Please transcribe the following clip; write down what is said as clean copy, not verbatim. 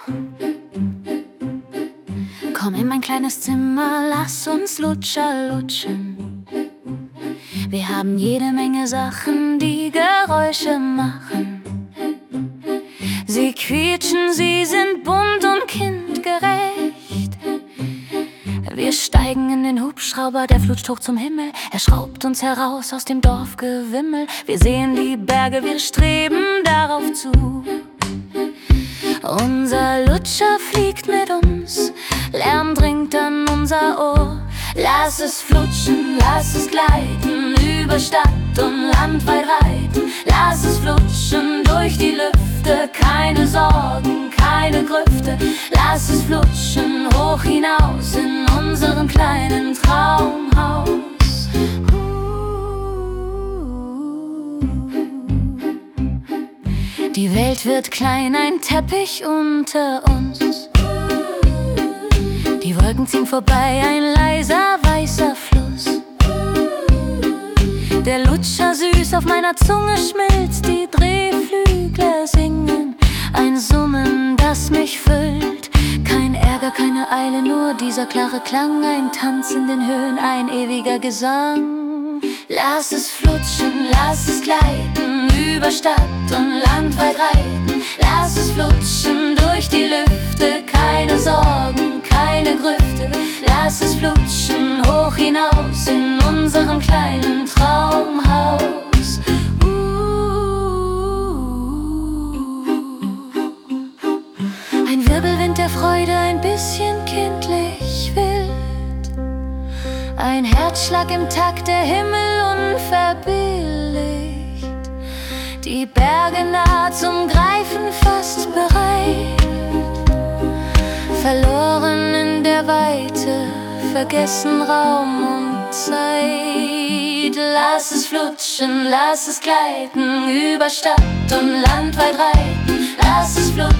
Komm in mein kleines Zimmer, lass uns Lutscher lutschen. Wir haben jede Menge Sachen, die Geräusche machen. Sie quietschen, sie sind bunt und kindgerecht. Wir steigen in den Hubschrauber, der flutscht hoch zum Himmel. Er schraubt uns heraus aus dem Dorfgewimmel. Wir sehen die Berge, wir streben darauf zu. Unser Lutscher fliegt mit uns, Lärm dringt an unser Ohr. Lass es flutschen, lass es gleiten, über Stadt und Land weit reiten. Lass es flutschen durch die Lüfte, keine Sorgen, keine Grüfte. Lass es flutschen hoch hinaus in unserem kleinen Traumhaus. Die Welt wird klein, ein Teppich unter uns. Die Wolken ziehen vorbei, ein leiser weißer Fluss. Der Lutscher süß auf meiner Zunge schmilzt, die Drehflügel singen ein Summen, das mich füllt. Kein Ärger, keine Eile, nur dieser klare Klang, ein Tanz in den Höhen, ein ewiger Gesang. Lass es flutschen, lass es gleiten, über Stadt und Land weit reiten. Lass es flutschen durch die Lüfte, keine Sorgen, keine Grüfte. Lass es flutschen hoch hinaus in unserem kleinen Traumhaus. Ein Wirbelwind der Freude, ein bisschen kindlich wild. Ein Herzschlag im Takt, der Himmel unverbilligt. Die Berge nah zum Greifen fast bereit. Verloren in der Weite, vergessen Raum und Zeit. Lass es flutschen, lass es gleiten, über Stadt und Land weit reiten. Lass es flutschen